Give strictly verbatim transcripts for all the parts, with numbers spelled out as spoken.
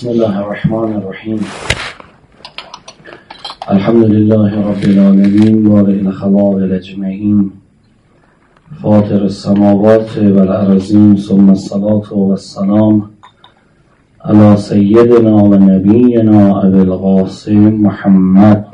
بسم الله الرحمن الرحیم. الحمد لله رب العالمین بارئ الخلائق اجمعین فاطر السماوات والارضین ثم الصلاة والسلام علی سیدنا و نبینا ابی القاسم محمد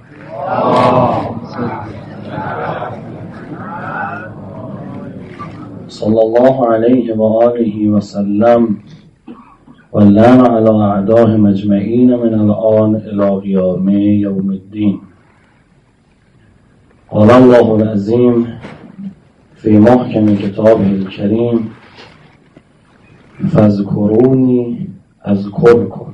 صلی الله علیه و آله و سلم و لعن علی اعدائهم اجمعین من الآن الی قیام یوم الدین. قال الله العظیم فی محکم کتابه الکریم فاذکرونی اذکرکم.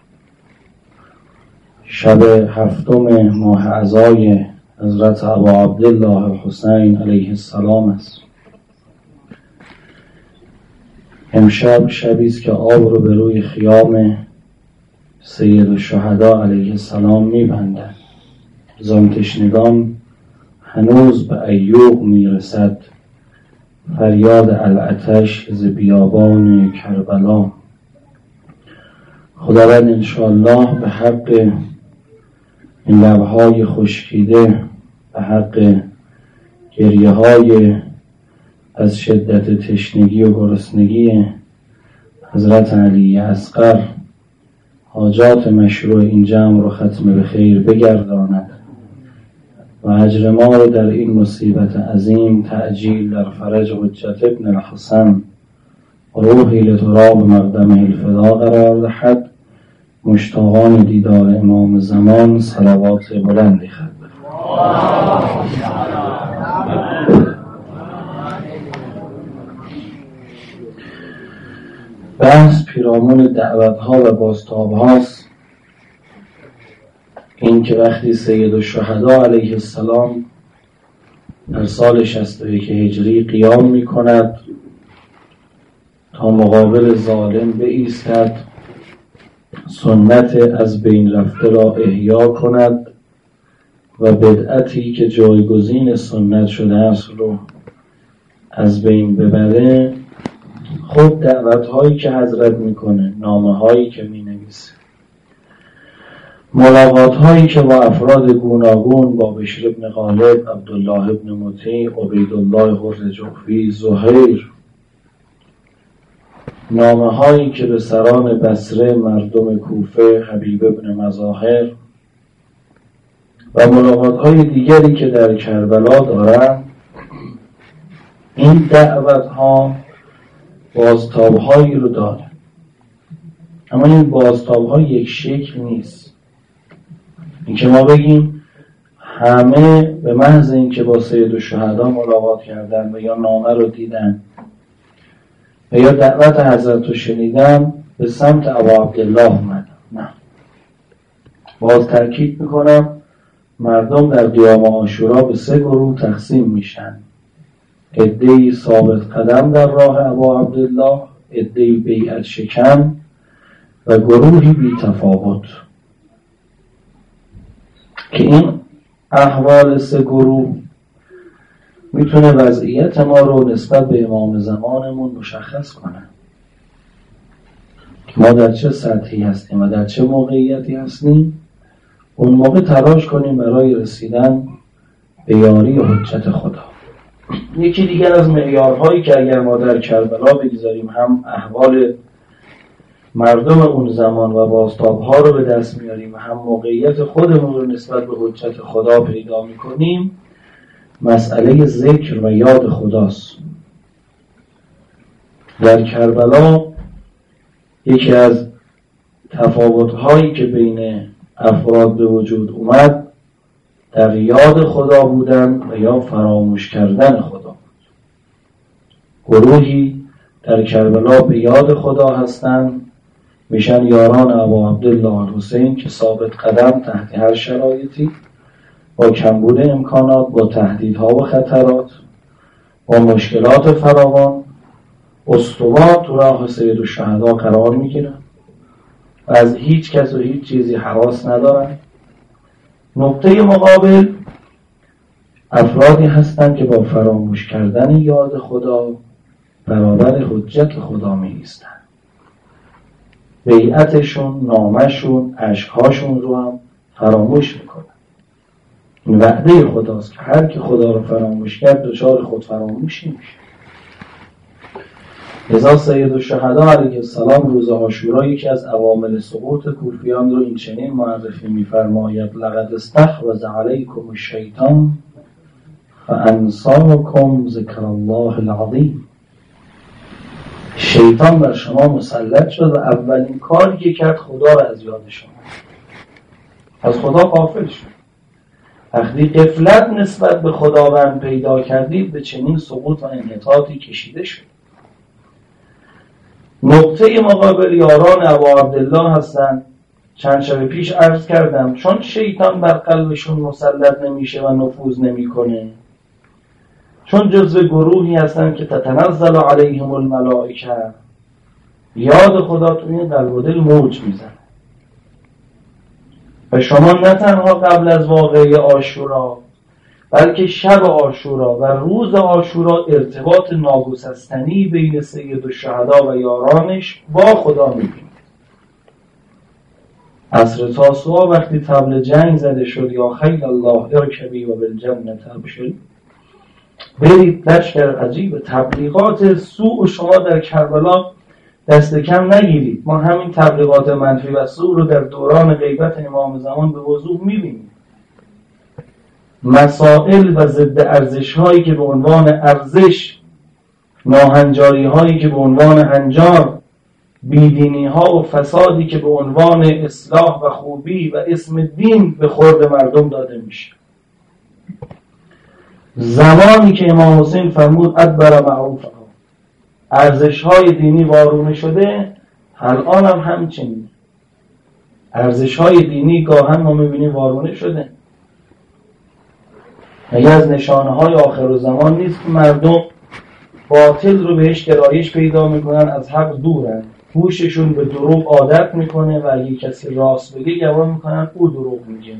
شب هفتم ماه عزای حضرت ابا عبدالله الحسین علیه السلام است. امشب شبی است که آب رو به روی خیام سید الشهدا علیه السلام می‌بندند. زان تشنگان هنوز به ایوب میرسد فریاد العطش ز بیابان کربلا. خداوند انشاءالله به حق این لب‌های خشکیده، به حق گریه های از شدت تشنگی و گرسنگی حضرت علی اصغر حاجات مشروع این جمع رو ختم به خیر بگرداند و اجر ما رو در این مصیبت عظیم تعجیل در فرج حجت ابن الحسن و روحی لتراب مقدمه الفدا قرار دهد. مشتاقان دیدار امام زمان صلوات بلندی خواهد. بحث پیرامون دعوت ها و بازتاب هاست. این که وقتی سید الشهدا علیه السلام در سال شصت و یک هجری قیام می کند تا مقابل ظالم بایستد، سنت از بین رفته را احیا کند و بدعتی که جایگزین سنت شده است رو از بین ببره. خود دعوت هایی که حضرت میکنه، نامه هایی که مینویسه، ملاقات هایی که با افراد گوناگون، با بشر ابن غالب، عبدالله ابن مطیع، عبیدالله حر جحفی، زهیر، نامه هایی که به سران بصره، مردم کوفه، حبیب ابن مظاهر و ملاقات های دیگری که در کربلا دارن، این دعوت ها بازتاب هایی رو داره. اما این بازتاب ها یک شکل نیست. این که ما بگیم همه به محض این که با سید الشهدا ملاقات کردن و یا نامه رو دیدن و یا دعوت حضرت رو شنیدن به سمت ابا عبدالله اومدن. نه، باز تاکید میکنم مردم در قیام عاشورا به سه گروه تقسیم میشن: عده‌ای ثابت قدم در راه ابا عبدالله، عده‌ای بیعت شکن و گروهی بی تفاوت. که این احوال سه گروه میتونه وضعیت ما رو نسبت به امام زمانمون مشخص کنه. ما در چه سطحی هستیم و در چه موقعیتی هستیم، اون موقع تلاش کنیم برای رسیدن به یاری حجت خدا. یکی دیگر از معیارهایی که اگر ما در کربلا بگذاریم هم احوال مردم اون زمان و بازتاب‌ها رو به دست میاریم و هم موقعیت خودمون رو نسبت به حجت خدا پیدا میکنیم، مسئله ذکر و یاد خداست. در کربلا یکی از تفاوت‌هایی که بین افراد به وجود اومد در یاد خدا بودن و یا فراموش کردن خدا بود. گروهی در کربلا به یاد خدا هستند، میشن یاران ابا عبدالله الحسین که ثابت قدم تحت هر شرایطی، با کمبود امکانات، با تهدیدها و خطرات، با مشکلات فراوان استوار تو راه سید الشهدا قرار میگیرن و از هیچ کس و هیچ چیزی هراس ندارن. نقطه مقابل افرادی هستند که با فراموش کردن یاد خدا برابر حجت خدا می ایستند. بیعتشون، نامشون، عشقهاشون رو هم فراموش میکنن. این وعده خداست که هر کی خدا رو فراموش کرد دچار خود فراموشی میشه. لذا سید الشهدا علیه السلام روز عاشورا یکی از عوامل سقوط کوفیان رو این چنین معرفی می‌فرماید: لقد استحوذ علیکم الشیطان فانساکم ذکر الله العظیم. شیطان بر شما مسلط شد و اولین کاری که کرد خدا رو از یاد شما، از خدا غافل شد. وقتی غفلت نسبت به خداوند پیدا کردید به چنین سقوط و انحطاطی کشیده شد. نقطه مقابل یاران ابا عبدالله هستند. چند شب پیش عرض کردم چون شیطان بر قلبشون مسلط نمیشه و نفوذ نمیکنه، چون جزو گروهی هستن که تتنزل علیهم الملائکه، یاد خدا تو این قلب و دل موج میزنه و شما نه تنها قبل از واقعه عاشورا بلکه شب عاشورا و روز عاشورا ارتباط ناگسستنی بین سید الشهدا و یارانش با خدا میبینید. عصر تاسوعا وقتی طبل جنگ زده شد یا خیل الله ارکبی و بالجنة ابشری، برید لشکر عجیب تبلیغات سوء شما در کربلا دست کم نگیرید. ما همین تبلیغات منفی و سوء رو در دوران غیبت امام زمان به وضوح میبینیم. مسائل و ضد ارزش هایی که به عنوان ارزش، ناهنجاری هایی که به عنوان هنجار، بیدینی ها و فسادی که به عنوان اصلاح و خوبی و اسم دین به خورد مردم داده میشه. زمانی که امام حسین فرمود ادبر معروف ها، ارزش های دینی وارونه شده، الان هم همچنین ارزش های دینی گاهن ما میبینیم وارونه شده. یکی از نشانه های آخر زمان نیست که مردم باطل رو بهش گرایش پیدا میکنن، از حق دورن، گوششون به دروغ عادت میکنه و اگه کسی راست بگه گمان میکنن او دروغ میگه.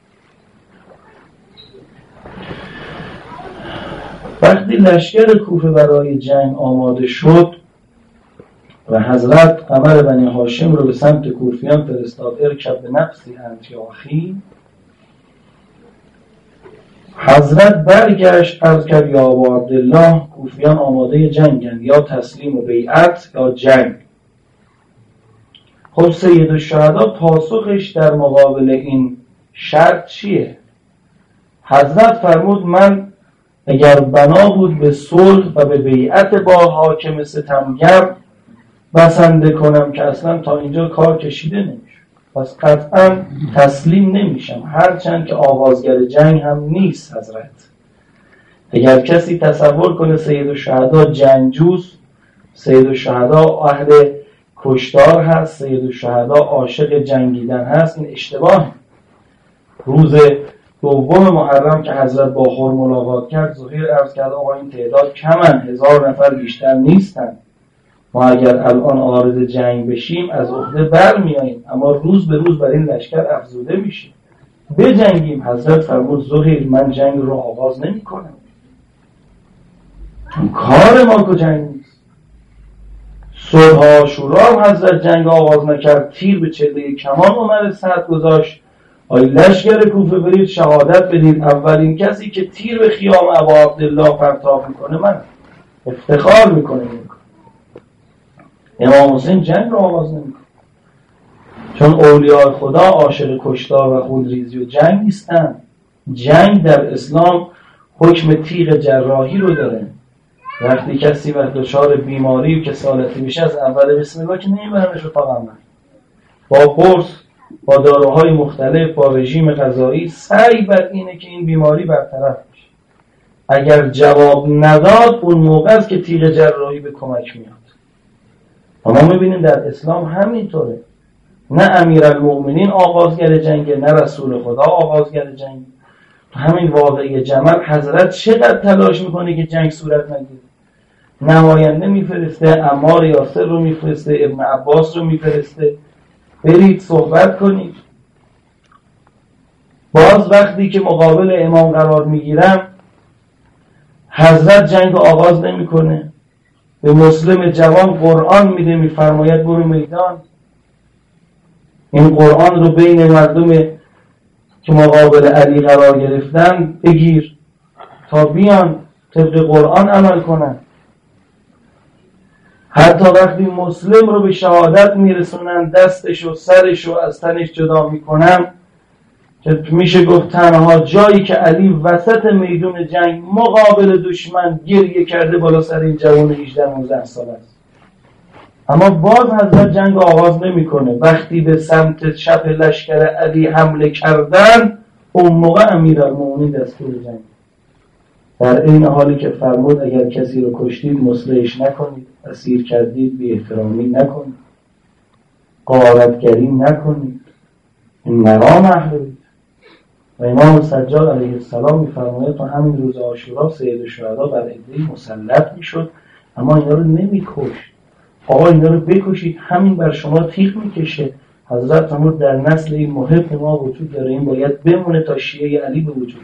وقتی لشکر کوفه برای جنگ آماده شد و حضرت قمر بنی هاشم رو به سمت کوفیان فرستاد ارکب به نفسی انتیاخی، حضرت برگشت عرض کرد یا ابا عبدالله کوفیان آماده جنگند، یا تسلیم و بیعت یا جنگ. خب سید الشهدا پاسخش در مقابل این شرط چیه؟ حضرت فرمود من اگر بنا بود به صلح و به بیعت با حاکم ستمگر بسنده کنم که اصلا تا اینجا کار کشیده نمیشه، پس قطعا تسلیم نمیشم، هرچند که آغازگر جنگ هم نیست. حضرت اگر کسی تصور کنه سید الشهدا جنگجوست، سید الشهدا اهل کشتار هست، سید الشهدا عاشق جنگیدن هست، این اشتباه. روز دوم محرم که حضرت با خور ملاقات کرد، ظهیر عرض کرد آقا این تعداد کمن، هزار نفر بیشتر نیستن، ما اگر الان عارض جنگ بشیم از عهده برمیاییم، اما روز به روز بر این لشکر افزوده میشیم، بجنگیم. حضرت فرمود ظهیر من جنگ رو آغاز نمی کنم، کار ما که جنگ نیست. صلح عاشورا هم حضرت جنگ آغاز نکرد، تیر به چله کمان عمر سعد گذاشت، آی لشکر کوفه برید شهادت بدید، اولین کسی که تیر به خیام ابا عبدالله پرتاب میکنه من، افتخار میکنه میکنه. امام حسین جنگ رو آغاز نمیکنه، چون اولیاء خدا عاشق کشتار و خونریزی و جنگ نیستن. جنگ در اسلام حکم تیغ جراحی رو داره. وقتی کسی وقت دچار بیماری و کسالتی میشه از اول بسم الله که نمیبرنش رو تا عمل، با قرص، با داروهای مختلف، با رژیم غذایی سعی بر اینه که این بیماری برطرف بشه. اگر جواب نداد اون موقع است که تیغ جراحی به کمک میاد. ما میبینیم در اسلام همینطوره، نه امیرالمؤمنین آغازگر جنگ، نه رسول خدا آغازگر جنگ. همین واقعی جمل حضرت چقدر تلاش میکنه که جنگ صورت نگیره، نماینده میفرسته، عمار یاسر رو میفرسته، ابن عباس رو میفرسته، برید صحبت کنید. باز وقتی که مقابل امام قرار میگیرم حضرت جنگ آغاز نمیکنه، به مسلم جوان قرآن میده، میفرماید برو میدان. این قرآن رو بین مردم که مقابل علی قرار گرفتن بگیر تا بیان طبق قرآن عمل کنن. حتی وقتی مسلم رو به شهادت میرسونن دستش و سرش رو از تنش جدا میکنن، که میشه گفت تنها جایی که علی وسط میدون جنگ مقابل دشمن گریه کرده بالا سر این جوان هجده نوزده ساله است. اما باز حضرت جنگ آغاز نمیکنه. وقتی به سمت چپ لشکر علی حمله کردن، اون موقع امیرالمومنین دستور جنگ، در این حالی که فرمود اگر کسی رو کشتید مصلحش نکنید، اسیر کردید بی احترامی نکنید، غارتگری نکنید، این مرام اهلید. و امام سجاد علیه السلام می‌فرماید تا همین روز عاشورا سید الشهدا بر عده‌ای مسلط میشد، اما اینا رو نمی‌کشت. آقا اینا رو بکشید، همین بر شما تیغ میکشه. حضرت فرمود در نسل این محب ما وجود داره، این باید بمونه تا شیعه علی به وجود.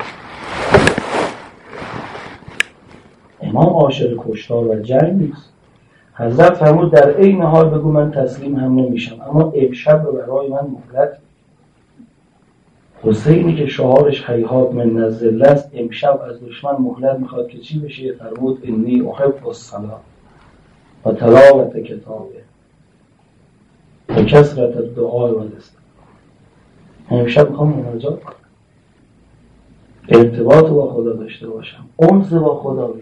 امام عاشق کشتار و جنگ نیست. حضرت فرمود در این حال بگو من تسلیم هم نمیشم، اما امشب رو برای من مهلت. حسینی که شعارش هیهات من الذل است، امشب از دشمن مهلت میخواد که چی بشه؟ فرمود انی احب الصلاة و تلاوت کتابه و کثرت الدعاء و الاستغفار. امشب میخوام مناجات کنم، ارتباط با خدا داشته باشم، انس با خدا بگم.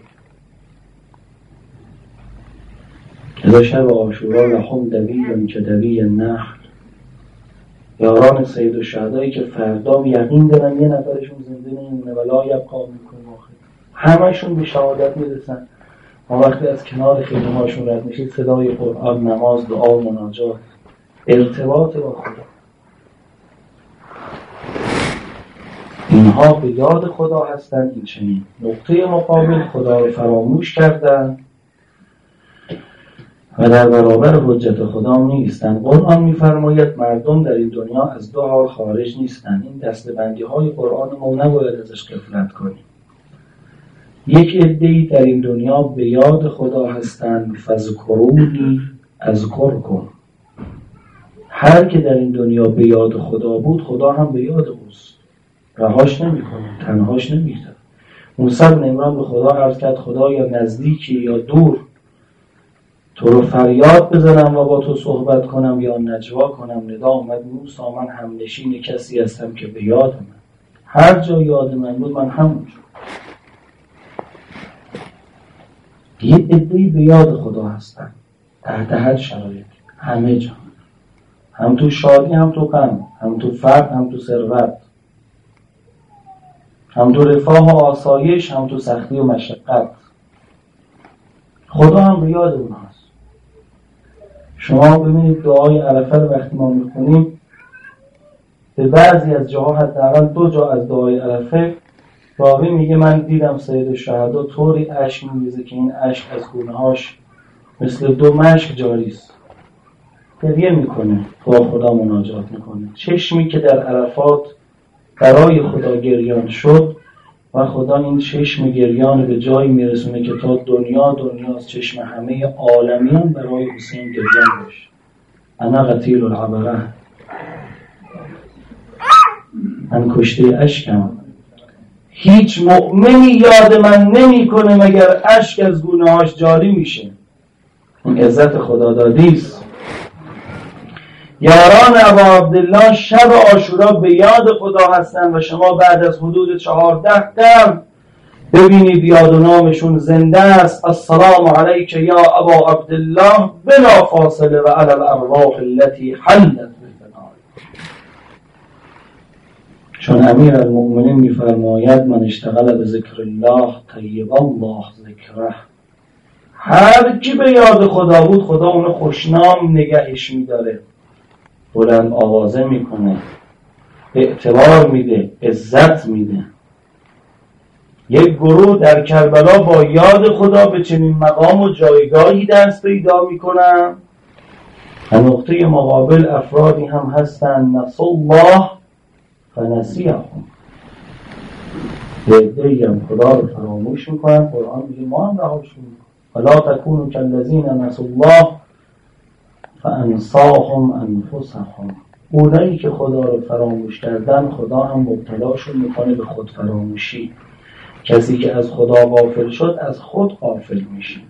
اذا شب عاشورا لهم دوی که دوی النحل، یاران سید الشهدایی که فردا یقین دارن یه نفرشون زنده نمیمونه ولا یبقا میکنه آخر، همشون به شهادت میرسن. ما وقتی از کنار خیمه هاشون رد میشید صدای قرآن، نماز، دعا، مناجات، ارتباط با خدا، اینها به یاد خدا هستن. این چنین نقطه مقابل خدا رو فراموش کردن و در برابر حجت خدا نیستن. قرآن میفرماید مردم در این دنیا از دو حال خارج نیستن. این دستبندی های قرآن ما نباید ازش غفلت کنیم. یک عده‌ای در این دنیا به یاد خدا هستند، فذکرونی اذکرکم. هر که در این دنیا به یاد خدا بود، خدا هم به یاد اوست، رهاش نمی‌کنه، تنهاش نمی‌ذاره. موسی بن عمران به خدا عرض کرد خدا یا نزدیکی یا دور، تو رو فریاد بزنم و با تو صحبت کنم یا نجوا کنم. ندا آمد موسی من همنشین کسی هستم که به یاد من، هر جا یاد من بود من همونجا. یه عده‌ای به یاد خدا هستن تحت هر شرایط، همه جا، هم تو شادی هم تو غم، هم تو فقر هم تو ثروت، هم تو رفاه و آسایش هم تو سختی و مشقت، خدا هم به یاد اونهاست. شما ببینید دعای عرفه رو وقتی ما میخونیم، به بعضی از جاها حداقل دو جا از دعای عرفه راوی میگه من دیدم سید الشهدا طوری اشک میریزه که این اشک از گونه‌هاش مثل دو مشک جاری است. گریه میکنه، با خدا مناجات میکنه. چشمی که در عرفات برای خدا گریان شد و خدا این چشم گریان به جایی میرسونه که تا دنیا دنیاست، چشم همه عالمیان برای حسین گریان باشه. انا قتیل العبره، من کشته اشکم. هیچ مؤمنی یاد من نمی کنه مگر اشک از گونه هاش جاری میشه. این عزت خدا دادیست. یاران ابا عبدالله شب عاشورا به یاد خدا هستن و شما بعد از حدود چهارده قرن ببینید یاد و نامشون زنده است. السلام علیک یا ابا عبدالله بلا فاصله و علی الارواح التي حلت بالبنان. چون امیر المؤمنین میفرماید من اشتغل به ذکر الله طیب الله ذکره. هر کی به یاد خدا بود خدا اونو خوشنام نگهش میداره، بلند آوازه میکنه، اعتبار میده، عزت میده. یک گروه در کربلا با یاد خدا به چنین مقام و جایگاهی دست پیدا میکنن و نقطه مقابل افرادی هم هستن نسوا الله فنسیهم، به عده‌ای هم خدا رو فراموش میکنن. قرآن میگه ما هم رهاشون میکنن ولا تکونوا کالذین نسوا الله فانساهم انفسهم. اونایی که خدا رو فراموش کردن خدا هم مبتلاشون میکنه به خود فراموشی. کسی که از خدا غافل شد از خود غافل میشه.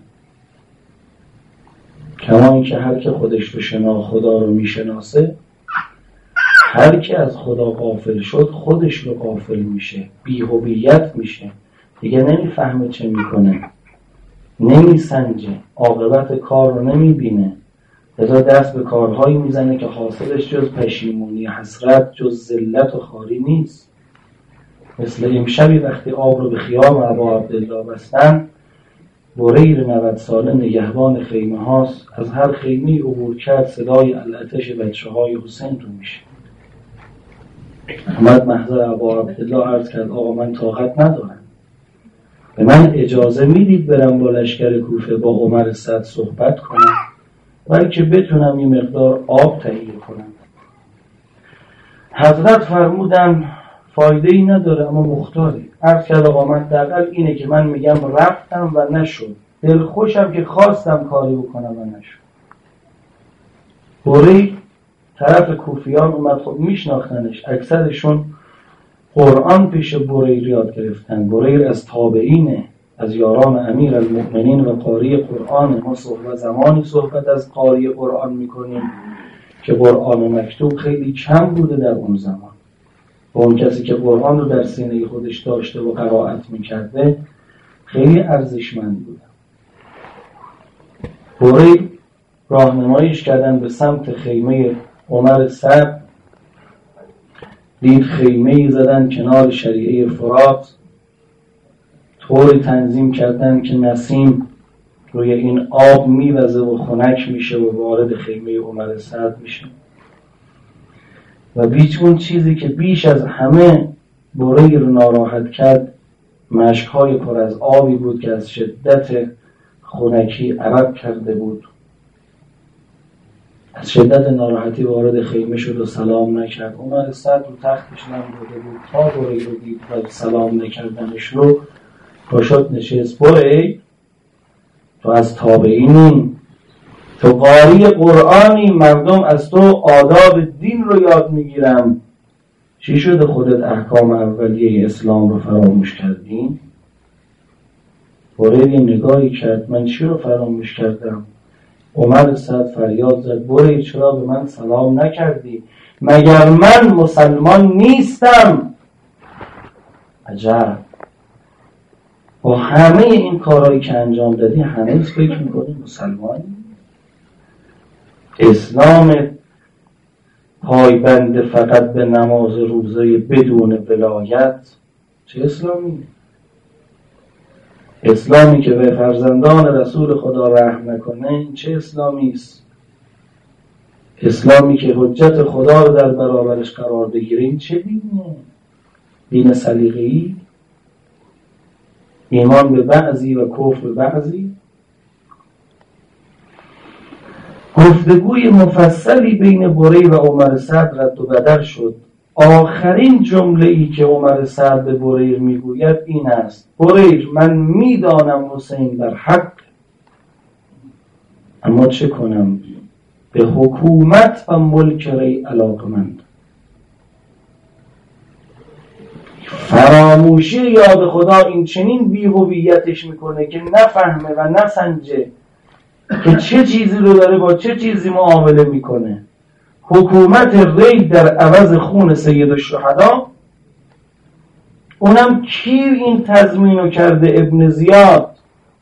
کما اینکه هر که خودش رو شنا خدا رو میشناسه، هر که از خدا غافل شد خودش رو غافل میشه، بی‌هویت میشه، دیگه نمیفهمه چه میکنه، نمیسنجه، عاقبت کار رو نمیبینه، لذا دست به کارهایی میزنه که حاصلش جز پشیمونی، حسرت، جز ذلت و خواری نیست. مثل امشبی وقتی آب رو به خیام ابا عبدالله بستن، بریر نود ساله نگهبان خیمه هاست، از هر خیمه عبور کرد صدای العطش بچه های حسین رو میشه. اومد محضر ابا عبدالله عرض کرد آقا من طاقت ندارم، به من اجازه میدید برم با لشکر کوفه با عمر سعد صحبت کنم بلکه بتونم این مقدار آب تهیه کنم. حضرت فرمودن فایده ای نداره اما مختاری. عرض کرد آقا من دقیقا اینه که من میگم رفتم و نشد، دل خوشم که خواستم کاری بکنم و نشد. بریر طرف کوفیان اومد، خب میشناختنش، اکثرشون قرآن پیش بریر یاد گرفتن. بریر از تابعینه، از یاران امیر المؤمنین و قاری قرآن. ما صحبت زمانی صحبت از قاری قرآن میکنیم که قرآن مکتوب خیلی کم بوده در اون زمان، و اون کسی که قرآن رو در سینه خودش داشته و قرائت میکرده خیلی ارزشمند بوده. بریر راهنماییش کردن به سمت خیمه عمر سعد، دید خیمه‌ای زدن کنار شریعه فرات، طوری تنظیم کردن که نسیم روی این آب میوزه و خنک میشه و وارد خیمه عمر سعد میشه. و بیچ اون چیزی که بیش از همه بریر رو ناراحت کرد، مشک‌های پر از آبی بود که از شدت خنکی عرق کرده بود. از شدت ناراحتی وارد خیمه شد و سلام نکرد. عمر سعد رو تختش نمی‌بوده بود، تا بریر رو دید و سلام نکردنش رو پاشد نشست. بریر تو از تابعینی، تو قاری قرآنی، مردم از تو آداب دین رو یاد میگیرم، چی شده خودت احکام اولیه اسلام رو فراموش کردی؟ بریر یه نگاهی کرد، من چی رو فراموش کردم؟ عمر سعد فریاد زد بریر چرا به من سلام نکردی؟ مگر من مسلمان نیستم؟ عجب، با همه این کارهایی که انجام دادی هنوز فکر میکنی مسلمانی؟ اسلام پایبند فقط به نماز روزه بدون ولایت چه اسلامی؟ اسلامی که به فرزندان رسول خدا رحم نکنه این چه اسلامی است؟ اسلامی که حجت خدا رو در برابرش قرار بگیره این چه دینه؟ دین سلیقه‌ای؟ ایمان به بعضی و کفر به بعضی؟ گفتگوی مفصلی بین بریر و عمر سعد رد و بدل شد. آخرین جمله‌ای که عمر سعد به بریر میگوید این است: بریر من میدانم حسین بر حق، اما چه کنم؟ به حکومت و ملک ری علاقمند. فراموشی یاد خدا این چنین بی‌هویتش میکنه که نفهمه و نسنجه که چه چیزی رو داره با چه چیزی معامله میکنه. حکومت ری در عوض خون سید الشهدا، اونم کی این تضمینو کرده؟ ابن زیاد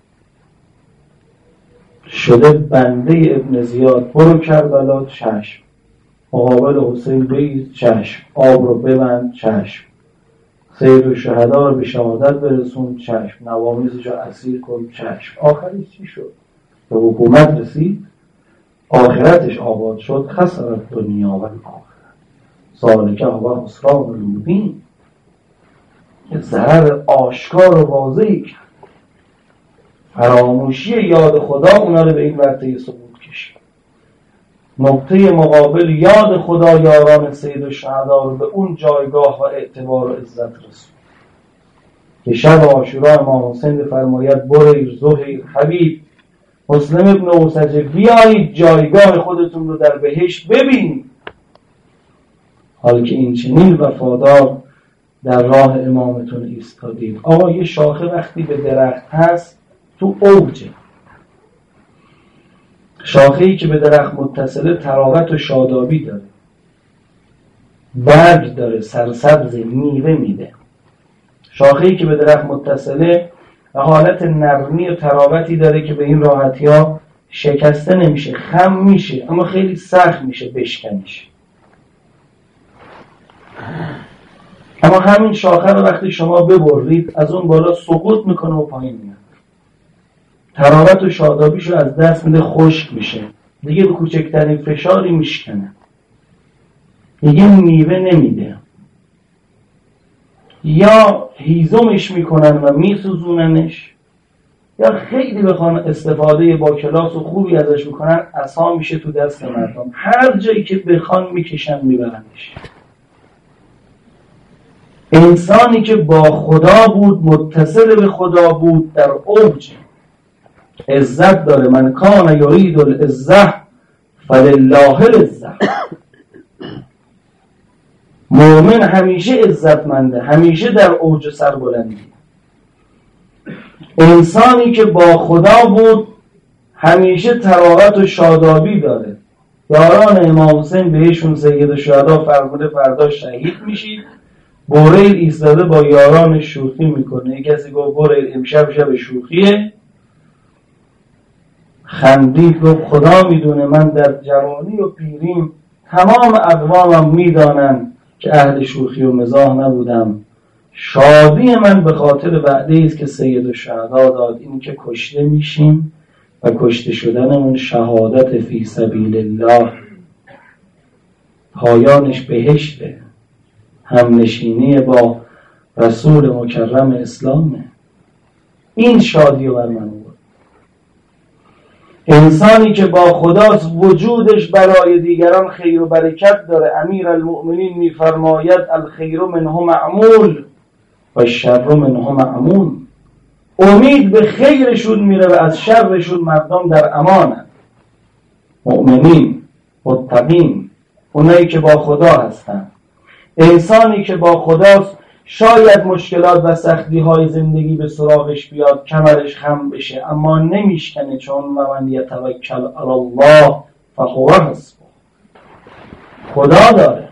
شده بنده ابن زیاد. برو کربلا، چشم. مقابل حسین بگید، چشم. آب رو ببند، چشم. سید الشهدا رو به شهادت برسون، چشم. نوامیزش رو اسیر کن، چشم. آخرش چی شد؟ به حکومت رسید، آخرتش آباد شد. خسرت دنیا و آخرت ذالک هو خسران المبین. یه ضرر آشکار و واضحی کرد. فراموشی یاد خدا اونا رو به این ورطه سقوط کشید. نقطه مقابل یاد خدا یاران سید الشهدا رو به اون جایگاه و اعتبار و عزت رسوند که شب عاشورا امام حسین فرماید بریر، زهیر، حبیب، مسلم ابن اوسجه بیایید جایگاه خودتون رو در بهشت ببینید. حال که این چنین وفادار در راه امامتون ایستادید. آقا یه شاخه وقتی به درخت هست تو اوجه، شاخه‌ای که به درخت متصله تراوت و شادابی داره، برگ داره، سرسبز، میوه میده. شاخه‌ای که به درخت متصله حالت نرمی و تراوتی داره که به این راحتی ها شکسته نمیشه، خم میشه اما خیلی سخت میشه بشکنش. اما همین شاخه رو وقتی شما ببرید از اون بالا سقوط میکنه و پایین میاد، تراوت و شادابیشو از دست میده، خشک میشه، دیگه به کوچکترین فشاری میشکنه، دیگه میوه نمیده. یا هیزمش میکنن و میسوزوننش، یا خیلی بخوان استفاده با کلاس و خوبی ازش میکنن، عصا میشه تو دست مردم، هر جایی که بخوان میکشن میبرنش. انسانی که با خدا بود، متصل به خدا بود، در اوج عزت داره. من کان یرید العزة فلله العزة. مؤمن همیشه عزتمنده، همیشه در اوج سربلندی. انسانی که با خدا بود همیشه تراوت و شادابی داره. یاران امام حسین بهشون سید الشهدا فرموده فردا شهید میشید. بوریل ایستاده با یاران شوخی میکنه. کسی گفت بوریل امشب شب شوخیه، خندید گفت خدا میدونه من در جوانی و پیریم تمام اقوامم میدانن که اهل شوخی و مزاح نبودم. شادی من به خاطر وعده است که سید الشهدا داد، این که کشته میشیم و کشته شدنمون شهادت فی سبیل الله، پایانش بهشته، همنشینی با رسول مکرم اسلامه. این شادی رو بر من بود. انسانی که با خداست وجودش برای دیگران خیر و برکت داره. امیر المؤمنین میفرماید الخیر منه معمول و شر منه معمول. امید به خیرشون میره و از شرشون مردم در امانن. مؤمنین، متقین، اونایی که با خدا هستن. انسانی که با خداست شاید مشکلات و سختی های زندگی به سراغش بیاد، کمرش خم بشه، اما نمیشکنه، چون من یتوکل علی الله فهو حسبه. خدا داره.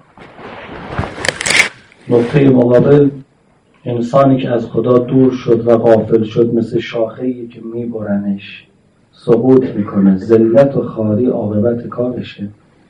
نقطه مقابل انسانی که از خدا دور شد و غافل شد مثل شاخه‌ای که میبرنش، سقوط میکنه، ذلت و خواری عاقبت کارشه.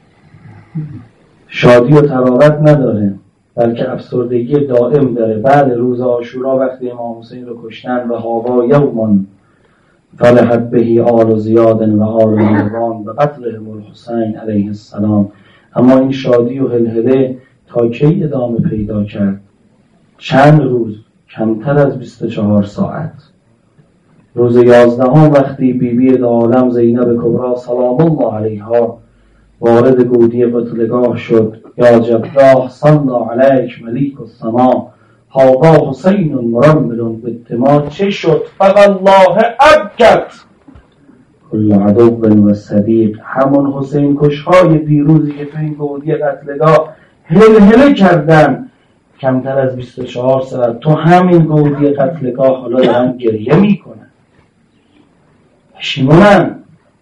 شادی و تراوت نداره، بلکه افسردگی دائم داره. بعد روز عاشورا وقتی امام حسین رو کشتن و هاوا یومن فلحت بهی آل زیاد و آل مروان و قتلهم الحسین علیه السلام. اما این شادی و هلهله تا کی ادامه پیدا کرد؟ چند روز، کمتر از بیست و چهار ساعت. روز یازدهم وقتی بیبی دو عالم زینب کبری سلام الله علیها وارد گودی قتلگاه شد، یا جبراه صلی علیک ملیک السما هادا حسین مرمل بالدماء، چه شد؟ فوالله ابکت کل عدو و صدیق. همون حسین کشهای دیروزی که تو این گودی قتلگاه هل هله کردن، کمتر از بیست و چهار ساعت تو همین گودی قتلگاه حالا دارن گریه میکنن، پشیمونن.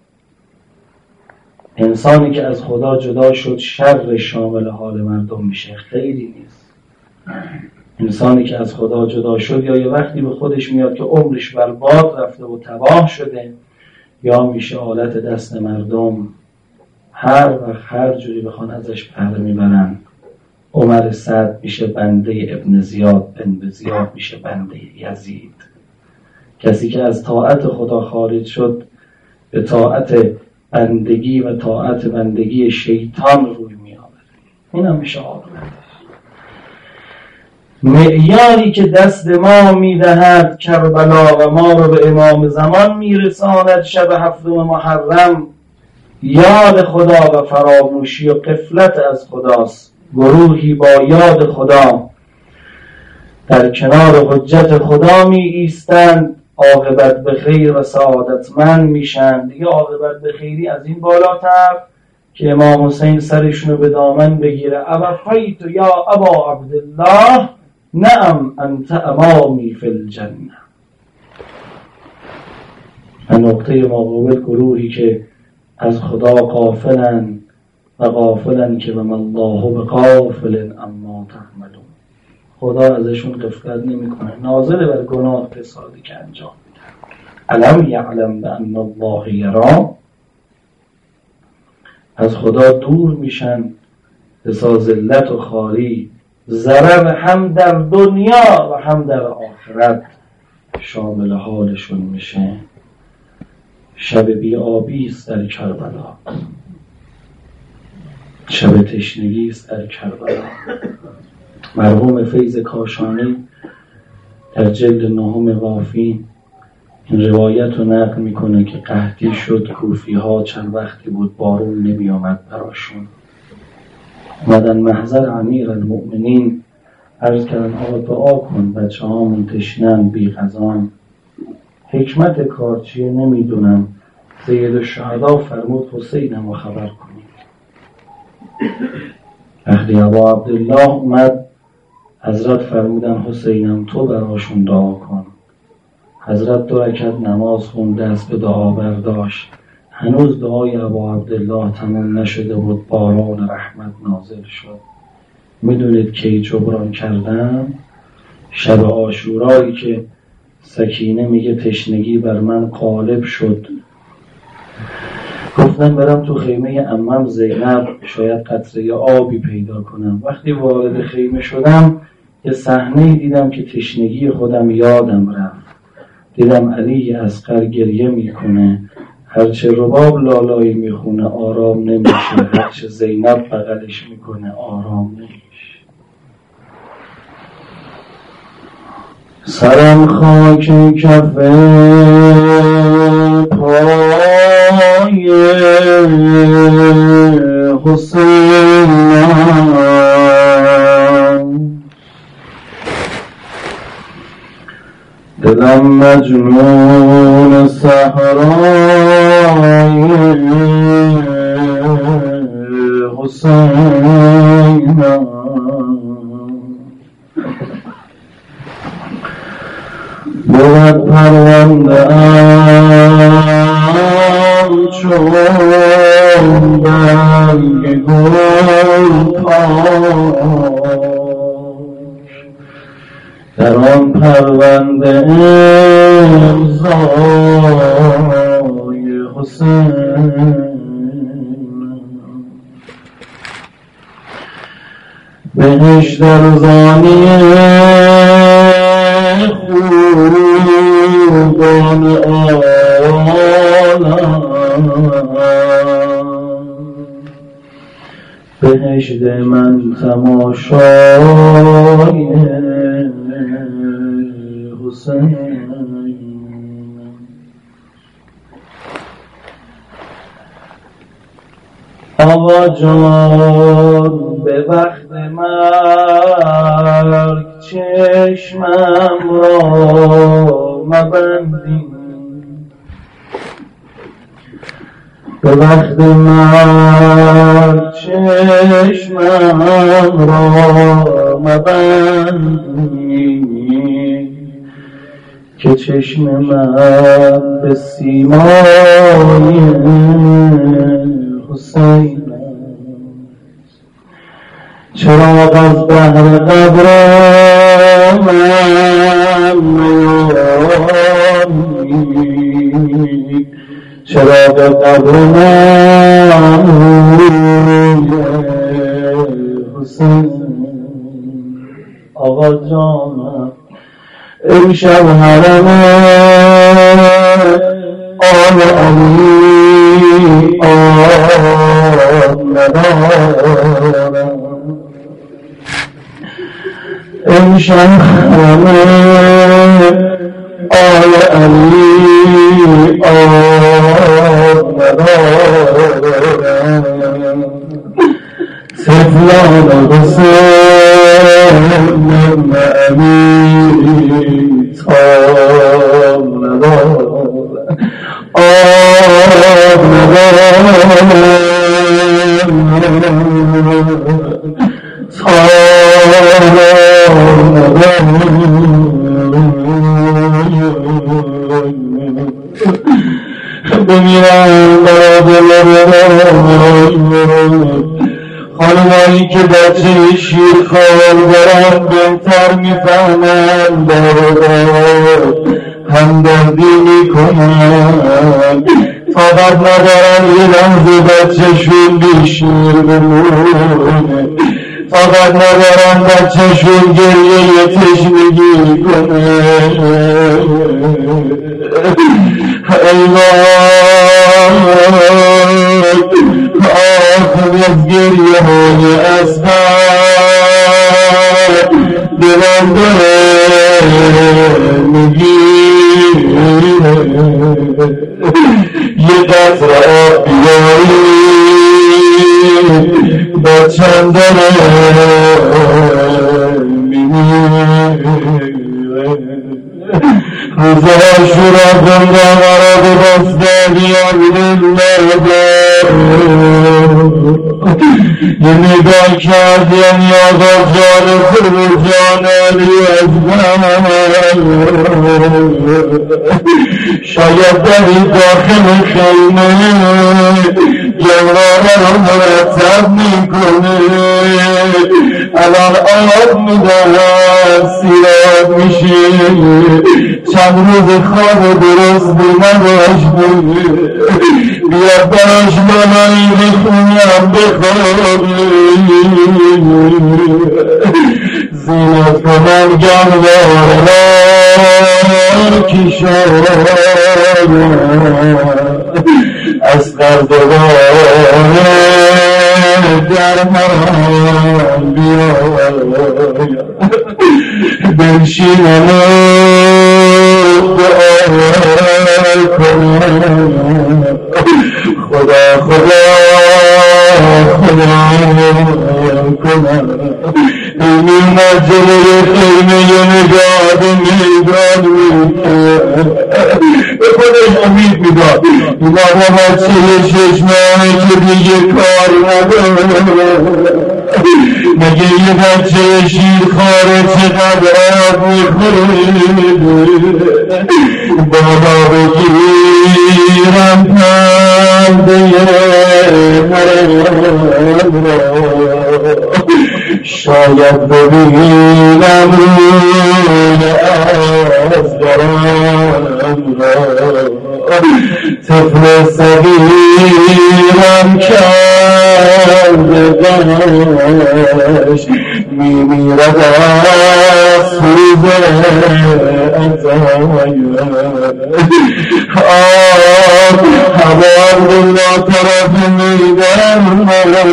انسانی که از خدا جدا شد شر شامل حال مردم میشه، خیلی نیست. انسانی که از خدا جدا شد یا یه وقتی به خودش میاد که عمرش برباد رفته و تباه شده، یا میشه آلت دست مردم. هر وقت هر جوری بخوان ازش پر میبرن. عمر سعد میشه بنده ابن زیاد، ابن زیاد میشه بنده یزید. کسی که از طاعت خدا خارج شد به طاعت بندگی و طاعت بندگی شیطان روی می آورد. این هم میشه عاقبتش. معیاری که دست ما میدهد کربلا و ما رو به امام زمان میرساند شب هفتم محرم، یاد خدا و فراموشی و غفلت از خداست. گروهی با یاد خدا در کنار حجت خدا می ایستند، عاقبت به خیر و سعادتمند میشن. دیگه عاقبت به خیری از این بالاتر که امام حسین سرشونو به دامن بگیره اوفیت یا ابا عبدالله نعم انت امامی فی الجنه. و نقطه مقابل گروهی که از خدا غافلن و غافلن که بما الله بغافل اما تعملون، خدا ازشون غفلت نمیکنه، ناظر بر گناه فسادی که انجام میدن. الم یعلم بان الله یری، از خدا دور میشن، حسا ذلت و خاری، ضرر هم در دنیا و هم در آخرت شامل حالشون میشه. شب بی آبی است در کربلا، شب تشنگی است در کربلا. مرحوم فیض کاشانی در جلد نهم وافی این روایت رو نقل میکنه که قحطی شد، کوفی ها چند وقتی بود بارون نمی آمد براشون، اومدن محضر امیر المؤمنین عرض کردن آقا دعا کن بچه هامون تشنن بی غذان. حکمت کار چیه نمیدونم، سید الشهدا فرمود حسینم رو خبر کنید. وقتی ابا عبدالله اومد حضرت فرمودن حسینم تو براشون دعا کن. حضرت دو رکعت نماز خوند، دست به دعا برداشت. هنوز دعای ابا عبدالله تمام نشده بود، باران رحمت نازل شد. میدونید کی جبران کردم؟ شب عاشورایی که سکینه میگه تشنگی بر من غالب شد، گفتم برم تو خیمه عمم زینب شاید قطره آبی پیدا کنم. وقتی وارد خیمه شدم یه صحنه دیدم که تشنگی خودم یادم رفت. دیدم علی اصغر گریه میکنه، هرچه رباب لالایی میخونه آرام نمیشه، هرچه زینب بغلش میکنه آرام نمیشه. سرم خاک کف پای حسین، دلم مجنون صحرای حسین، بود پرونده ام چون برگ گل پاش، در آن پرونده امضای حسین، بهش در زانیه خوبان عالم، بهشت من تماشای حسین. آقا جان به وقت مرگ چشمم را مبندی، به وقت مرگ چشمم را مبندی، که چشم من به سیمای حسین است. چراغ از بحر قبر من میانی، چراغ قبر من حسین. آقا جانم امشب حرم آل علی آب ندارم، امشب حرم آل علی آب ندارم، سفلان حسین امین تاب ندارم، آب ندارم. بمیرم برا دلم خانمایی که بچه شیر خوار دارن بهتر میفهمن دارد همدردی میکنن طاقت ندارن یه لحظه بچه شون بی شیر بمونه طاقت ندارن بچه شون گریه تشنگی کنه ای وای آخر از گریه های اسبر دلم داره میگیره یه قطره آب بیاری بچم داره میمیره روزها شورا بنده مراد بسته بیامین لده یه نگاه کرد یعنی آقا جان خوب جان علی از من شاید داری داخل خیمه گلوانه رو مرتب میکنه الان آب میدهد سیراب میشه چند روز خواب درست بمراش بوده بیاد براش بانایی بخونم بخوابه زینت کنم گموار کشارم از قردوار در من بیایم بنشینم دعا کنم خدا خدا خدا کنم این مجلوی خیمه نگاه میدان میکنم به خودش امید میداد این آقا بچه شش ماهه که دیگه کار نداره مگه یه بچه شیرخواره چقدر آب میخوره بالا بگیرم پرده مرم را شاید ببینم روی از درم را طفل صغیرم کرده داشت میمیرد از سوز ازایم آب هوار بلا طرف میدن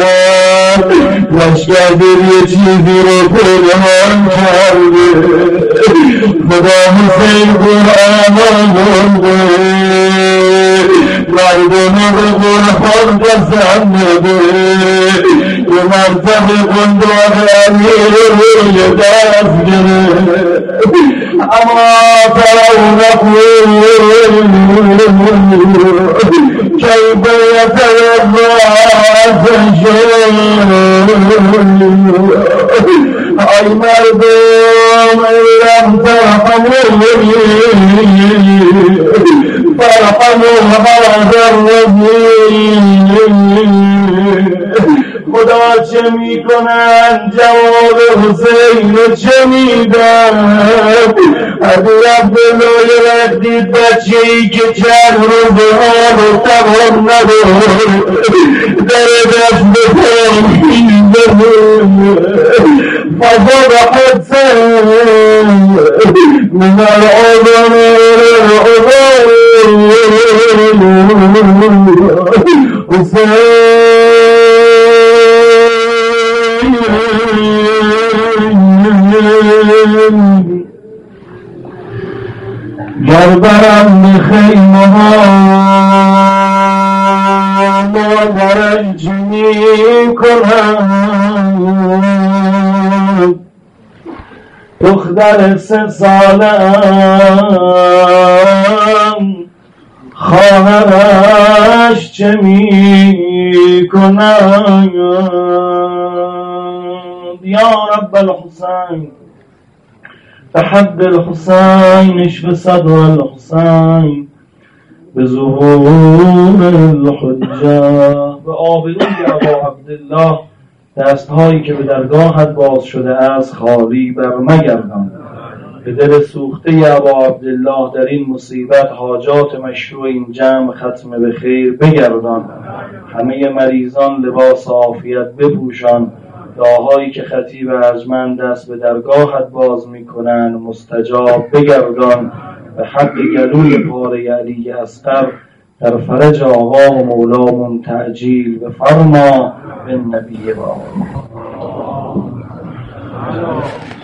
لشکر دل یه چیزی رو پنهان کرده خدا حسین قرآن آورده مردم رو قرآن قسم بده یه مرتب قنداق امیر روی دست گره اما فرعون قول كيف يتوضا أي مردم لم ترحموني فارحموا هذا الرجيم خدا چه میکنن جواب حسین چه میدن ابو عبدالله وقتی بچه ای که چند روز آن و تمام ندار در دست بکن فضل حسین من العظم حسین گر برم به خیمه ها مادرنج می کنم دختر سه سالم خواهرش چه می کنم یا رب الحسین تحب الحسین اشف صدر الحسین به ظهور الحجه. به آبروی ابا عبدالله دستهایی که به درگاهت باز شده است خالی بر مگردان. به دل سوخته ابا عبدالله در این مصیبت حاجات مشروع این جمع ختم به خیر بگردان. همه مریضان لباس عافیت بپوشان. دعاهایی که خطیب ارجمند است به درگاهت باز میکنند مستجاب بگردان. به حق گلوی پاره علی اصغر در فرج آقا و مولامون تعجیل بفرما. به نبی با